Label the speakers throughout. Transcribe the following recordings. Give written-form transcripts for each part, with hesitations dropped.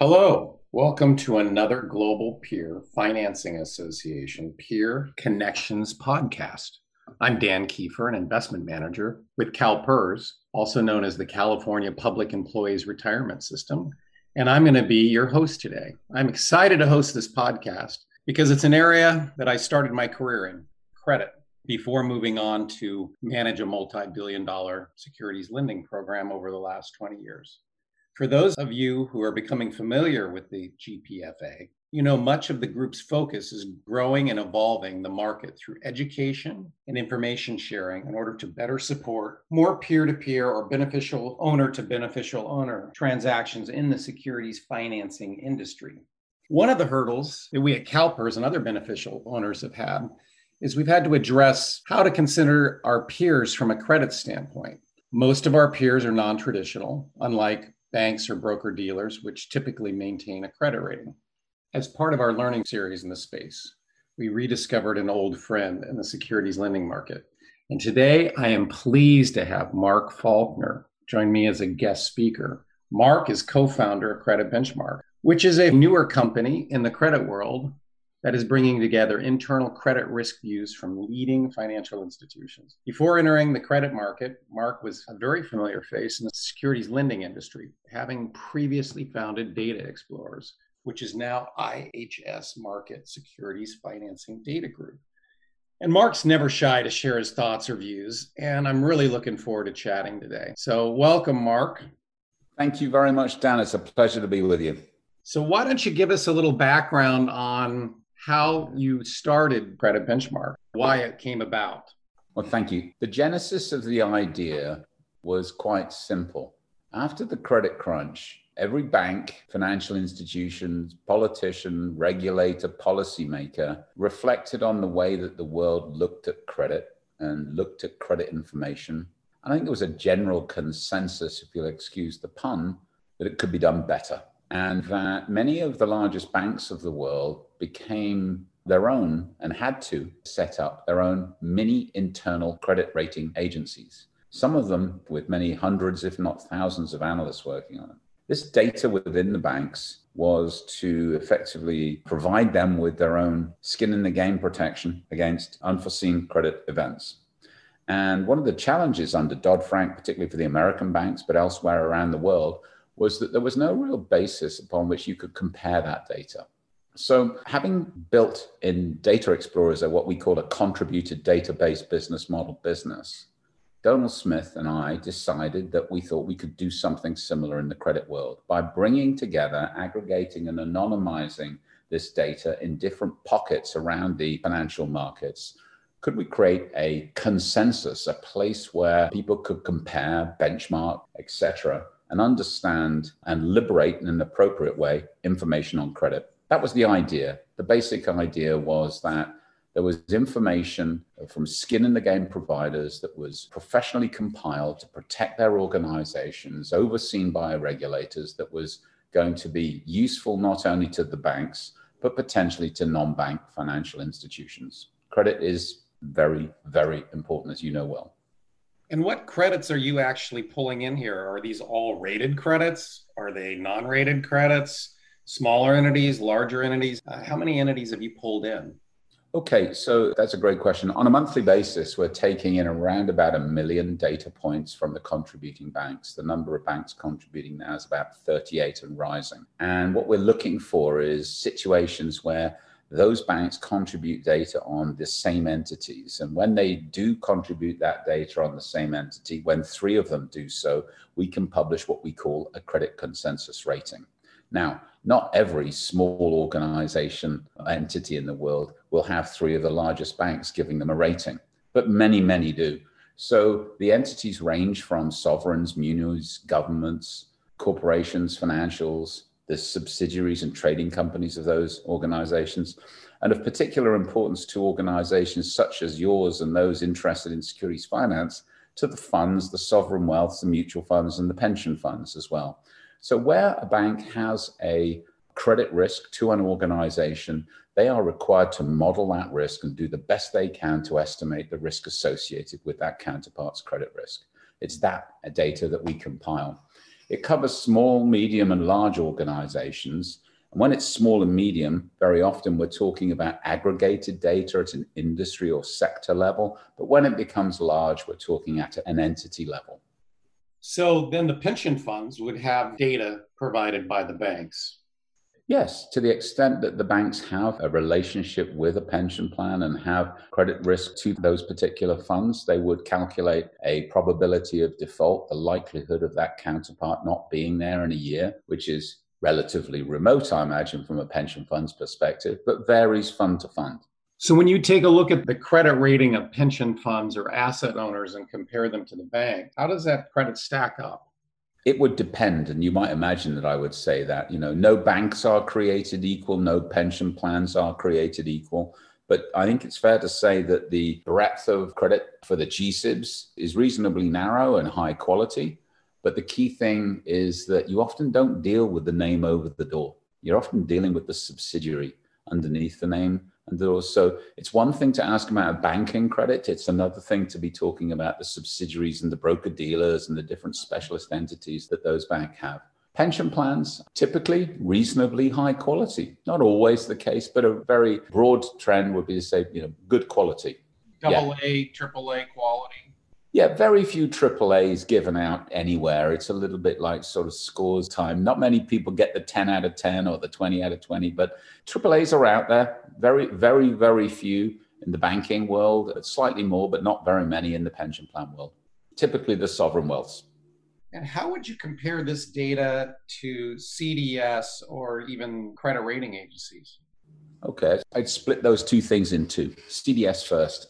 Speaker 1: Hello, welcome to another Global Peer Financing Association Peer Connections podcast. I'm Dan Kiefer, an investment manager with CalPERS, also known as the California Public Employees Retirement System, and I'm going to be your host today. I'm excited to host this podcast because it's an area that I started my career in, credit, before moving on to manage a multi-billion-dollar securities lending program over the last 20 years. For those of you who are becoming familiar with the GPFA, you know much of the group's focus is growing and evolving the market through education and information sharing in order to better support more peer-to-peer or beneficial owner to beneficial owner transactions in the securities financing industry. One of the hurdles that we at CalPERS and other beneficial owners have had is we've had to address how to consider our peers from a credit standpoint. Most of our peers are non-traditional, unlike banks or broker-dealers, which typically maintain a credit rating. As part of our learning series in the space, we rediscovered an old friend in the securities lending market. And today, I am pleased to have Mark Faulkner join me as a guest speaker. Mark is co-founder of Credit Benchmark, which is a newer company in the credit world that is bringing together internal credit risk views from leading financial institutions. Before entering the credit market, Mark was a very familiar face in the securities lending industry, having previously founded Data Explorers, which is now IHS Markit Securities Financing Data Group. And Mark's never shy to share his thoughts or views, and I'm really looking forward to chatting today. So welcome, Mark.
Speaker 2: Thank you very much, Dan. It's a pleasure to be with you.
Speaker 1: So why don't you give us a little background on how you started Credit Benchmark, why it came about?
Speaker 2: Well, thank you. The genesis of the idea was quite simple. After the credit crunch, every bank, financial institutions, politician, regulator, policymaker reflected on the way that the world looked at credit and looked at credit information. I think there was a general consensus, if you'll excuse the pun, that it could be done better. And that many of the largest banks of the world became their own and had to set up their own mini internal credit rating agencies, some of them with many hundreds, if not thousands of analysts working on it. This data within the banks was to effectively provide them with their own skin in the game protection against unforeseen credit events. And one of the challenges under Dodd-Frank, particularly for the American banks, but elsewhere around the world, was that there was no real basis upon which you could compare that data. So having built in Data Explorers what we call a contributed database business model business, Donald Smith and I decided that we thought we could do something similar in the credit world by bringing together, aggregating and anonymizing this data in different pockets around the financial markets. Could we create a consensus, a place where people could compare, benchmark, etc., and understand and liberate in an appropriate way information on credit? That was the idea. The basic idea was that there was information from skin in the game providers that was professionally compiled to protect their organizations, overseen by regulators, that was going to be useful not only to the banks, but potentially to non-bank financial institutions. Credit is very, very important, as you know well.
Speaker 1: And what credits are you actually pulling in here? Are these all rated credits? Are they non-rated credits? Smaller entities, larger entities? How many entities have you pulled in?
Speaker 2: Okay, so that's a great question. On a monthly basis, we're taking in around about 1 million data points from the contributing banks. The number of banks contributing now is about 38 and rising. And what we're looking for is situations where those banks contribute data on the same entities. And when they do contribute that data on the same entity, when 3 of them do so, we can publish what we call a credit consensus rating. Now, not every small organization entity in the world will have 3 of the largest banks giving them a rating, but many, many do. So the entities range from sovereigns, munis, governments, corporations, financials, the subsidiaries and trading companies of those organizations, and of particular importance to organizations such as yours and those interested in securities finance, to the funds, the sovereign wealth, the mutual funds, and the pension funds as well. So where a bank has a credit risk to an organization, they are required to model that risk and do the best they can to estimate the risk associated with that counterpart's credit risk. It's that data that we compile. It covers small, medium, and large organizations. And when it's small and medium, very often we're talking about aggregated data at an industry or sector level. But when it becomes large, we're talking at an entity level.
Speaker 1: So then the pension funds would have data provided by the banks.
Speaker 2: Yes, to the extent that the banks have a relationship with a pension plan and have credit risk to those particular funds, they would calculate a probability of default, the likelihood of that counterpart not being there in a year, which is relatively remote, I imagine, from a pension fund's perspective, but varies fund to fund.
Speaker 1: So when you take a look at the credit rating of pension funds or asset owners and compare them to the bank, how does that credit stack up?
Speaker 2: It would depend, and you might imagine that I would say that, no banks are created equal, no pension plans are created equal. But I think it's fair to say that the breadth of credit for the GSIBs is reasonably narrow and high quality. But the key thing is that you often don't deal with the name over the door. You're often dealing with the subsidiary underneath the name. And so it's one thing to ask about banking credit. It's another thing to be talking about the subsidiaries and the broker dealers and the different specialist entities that those banks have. Pension plans, typically reasonably high quality. Not always the case, but a very broad trend would be to say, good quality.
Speaker 1: AA, AAA quality.
Speaker 2: Yeah, very few AAAs given out anywhere. It's a little bit like sort of scores time. Not many people get the 10 out of 10 or the 20 out of 20, but AAAs are out there. Very, very, very few in the banking world, slightly more, but not very many in the pension plan world. Typically the sovereign wealths.
Speaker 1: And how would you compare this data to CDS or even credit rating agencies?
Speaker 2: Okay, I'd split those two things in two. CDS first.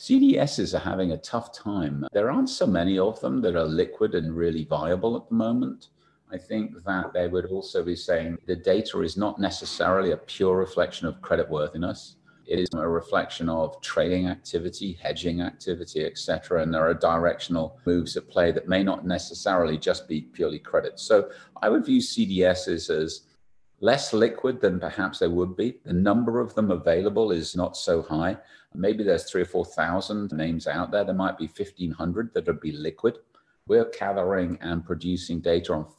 Speaker 2: CDSs are having a tough time. There aren't so many of them that are liquid and really viable at the moment. I think that they would also be saying the data is not necessarily a pure reflection of creditworthiness. It is a reflection of trading activity, hedging activity, etc. And there are directional moves at play that may not necessarily just be purely credit. So I would view CDSs as less liquid than perhaps they would be. The number of them available is not so high. Maybe there's 3,000 or 4,000 names out there. There might be 1,500 that would be liquid. We're gathering and producing data on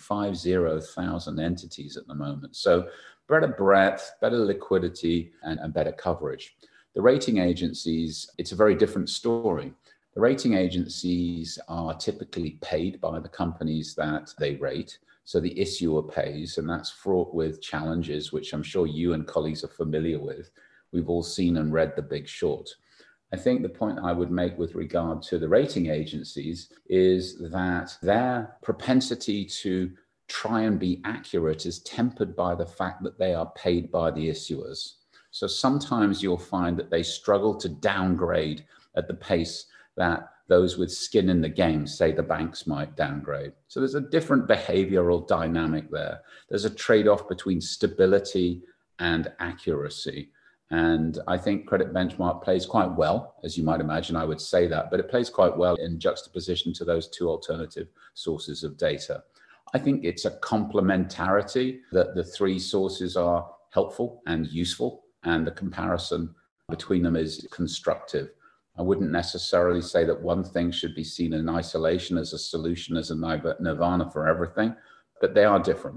Speaker 2: 55,000 entities at the moment. So better breadth, better liquidity, and better coverage. The rating agencies, it's a very different story. The rating agencies are typically paid by the companies that they rate. So the issuer pays, and that's fraught with challenges, which I'm sure you and colleagues are familiar with. We've all seen and read The Big Short. I think the point I would make with regard to the rating agencies is that their propensity to try and be accurate is tempered by the fact that they are paid by the issuers. So sometimes you'll find that they struggle to downgrade at the pace that those with skin in the game, say the banks, might downgrade. So there's a different behavioral dynamic there. There's a trade-off between stability and accuracy. And I think Credit Benchmark plays quite well, as you might imagine, I would say that, but it plays quite well in juxtaposition to those two alternative sources of data. I think it's a complementarity that the three sources are helpful and useful, and the comparison between them is constructive. I wouldn't necessarily say that one thing should be seen in isolation as a solution, as a nirvana for everything, but they are different.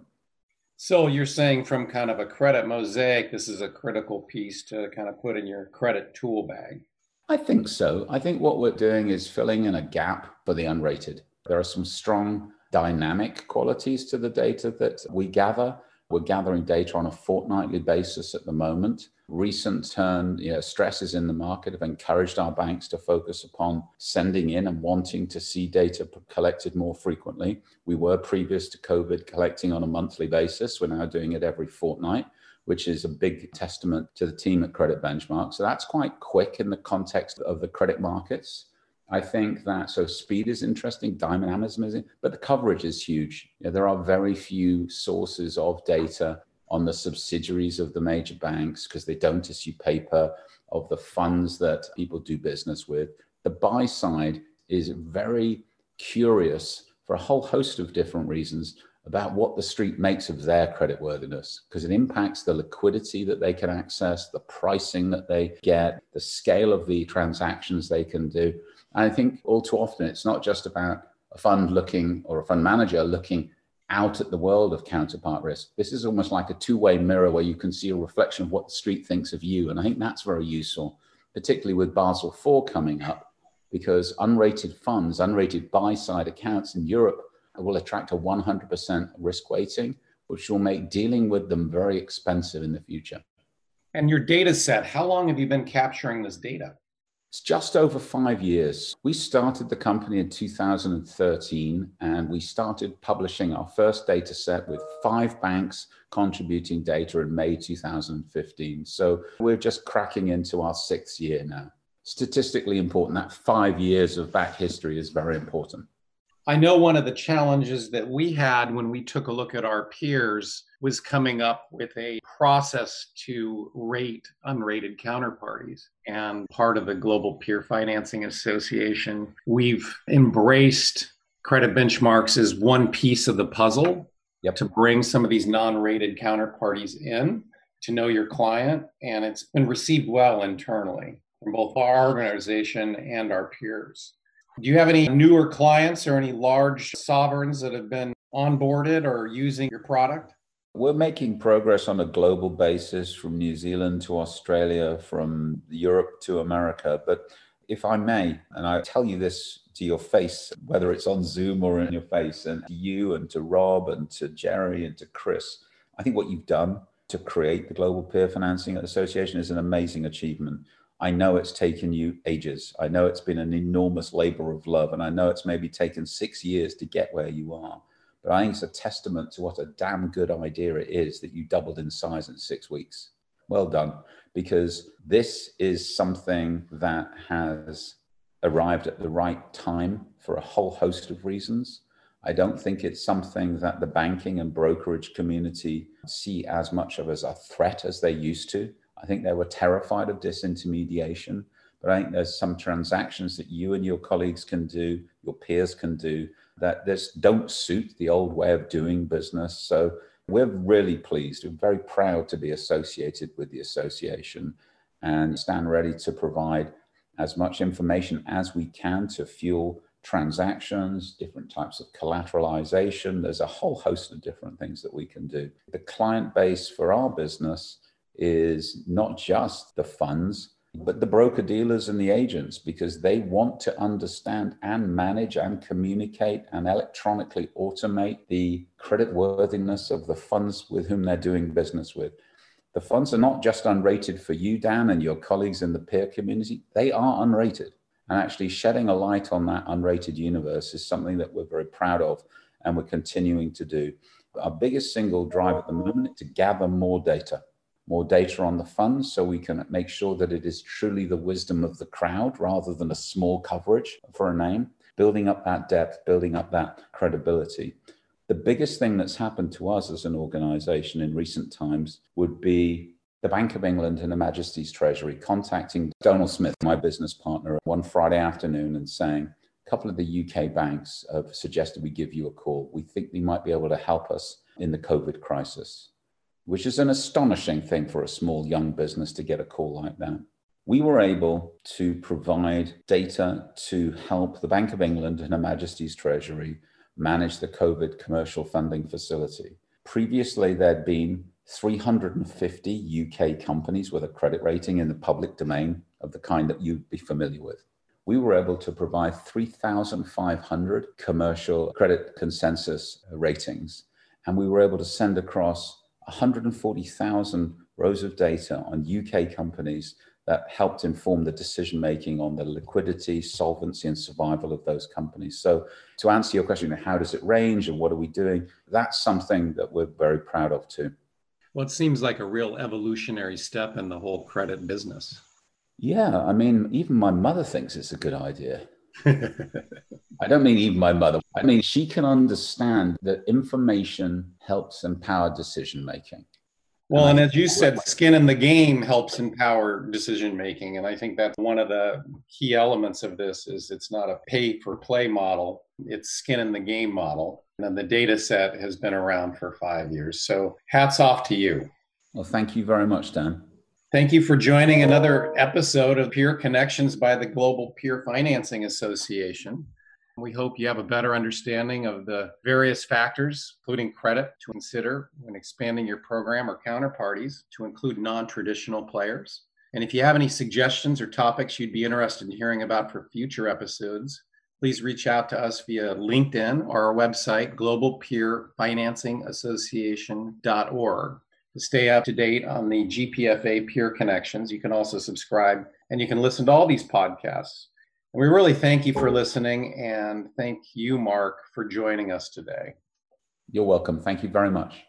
Speaker 1: So you're saying from kind of a credit mosaic, this is a critical piece to kind of put in your credit tool bag.
Speaker 2: I think so. I think what we're doing is filling in a gap for the unrated. There are some strong dynamic qualities to the data that we gather. We're gathering data on a fortnightly basis at the moment. Recent stresses in the market have encouraged our banks to focus upon sending in and wanting to see data collected more frequently. We were, previous to COVID, collecting on a monthly basis. We're now doing it every fortnight, which is a big testament to the team at Credit Benchmark. So that's quite quick in the context of the credit markets. I think that, so speed is interesting, dynamism is, but the coverage is huge. There are very few sources of data on the subsidiaries of the major banks because they don't issue paper, of the funds that people do business with. The buy side is very curious for a whole host of different reasons about what the street makes of their creditworthiness, because it impacts the liquidity that they can access, the pricing that they get, the scale of the transactions they can do. And I think all too often, it's not just about a fund looking or a fund manager looking out at the world of counterpart risk. This is almost like a two-way mirror where you can see a reflection of what the street thinks of you. And I think that's very useful, particularly with Basel IV coming up, because unrated funds, unrated buy-side accounts in Europe will attract a 100% risk weighting, which will make dealing with them very expensive in the future.
Speaker 1: And your data set, how long have you been capturing this data?
Speaker 2: It's just over 5 years. We started the company in 2013, and we started publishing our first data set with 5 banks contributing data in May 2015. So we're just cracking into our 6th year now. Statistically important, that 5 years of back history is very important.
Speaker 1: I know one of the challenges that we had when we took a look at our peers was coming up with a process to rate unrated counterparties. And part of the Global Peer Financing Association, we've embraced credit benchmarks as one piece of the puzzle to bring some of these non-rated counterparties in to know your client. And it's been received well internally from both our organization and our peers. Do you have any newer clients or any large sovereigns that have been onboarded or using your product?
Speaker 2: We're making progress on a global basis from New Zealand to Australia, from Europe to America. But if I may, and I tell you this to your face, whether it's on Zoom or in your face, and to you and to Rob and to Jerry and to Chris, I think what you've done to create the Global Peer Financing Association is an amazing achievement. I know it's taken you ages. I know it's been an enormous labor of love, and I know it's maybe taken 6 years to get where you are. But I think it's a testament to what a damn good idea it is that you doubled in size in 6 weeks. Well done, because this is something that has arrived at the right time for a whole host of reasons. I don't think it's something that the banking and brokerage community see as much of as a threat as they used to. I think they were terrified of disintermediation, but I think there's some transactions that you and your colleagues can do, your peers can do, that just don't suit the old way of doing business. So we're really pleased. We're very proud to be associated with the association and stand ready to provide as much information as we can to fuel transactions, different types of collateralization. There's a whole host of different things that we can do. The client base for our business is not just the funds, but the broker dealers and the agents, because they want to understand and manage and communicate and electronically automate the credit worthiness of the funds with whom they're doing business with. The funds are not just unrated for you, Dan, and your colleagues in the peer community. They are unrated. And actually shedding a light on that unrated universe is something that we're very proud of and we're continuing to do. Our biggest single drive at the moment is to gather more data on the funds, so we can make sure that it is truly the wisdom of the crowd rather than a small coverage for a name, building up that depth, building up that credibility. The biggest thing that's happened to us as an organization in recent times would be the Bank of England and Her Majesty's Treasury contacting Donald Smith, my business partner, one Friday afternoon and saying, a couple of the UK banks have suggested we give you a call. We think they might be able to help us in the COVID crisis, which is an astonishing thing for a small young business to get a call like that. We were able to provide data to help the Bank of England and Her Majesty's Treasury manage the COVID commercial funding facility. Previously, there'd been 350 UK companies with a credit rating in the public domain of the kind that you'd be familiar with. We were able to provide 3,500 commercial credit consensus ratings, and we were able to send across 140,000 rows of data on UK companies that helped inform the decision-making on the liquidity, solvency, and survival of those companies. So to answer your question, how does it range and what are we doing? That's something that we're very proud of too.
Speaker 1: Well, it seems like a real evolutionary step in the whole credit business.
Speaker 2: Yeah, I mean, even my mother thinks it's a good idea. I don't mean even my mother. I mean, she can understand that information helps empower decision-making.
Speaker 1: Well, and as you said, skin in the game helps empower decision-making. And I think that's one of the key elements of this is it's not a pay-for-play model. It's skin in the game model. And the data set has been around for 5 years. So hats off to you.
Speaker 2: Well, thank you very much, Dan.
Speaker 1: Thank you for joining another episode of Peer Connections by the Global Peer Financing Association. We hope you have a better understanding of the various factors, including credit, to consider when expanding your program or counterparties to include non-traditional players. And if you have any suggestions or topics you'd be interested in hearing about for future episodes, please reach out to us via LinkedIn or our website, globalpeerfinancingassociation.org. To stay up to date on the GPFA peer connections, you can also subscribe and you can listen to all these podcasts. And we really thank you for listening, and thank you, Mark, for joining us today.
Speaker 2: You're welcome. Thank you very much.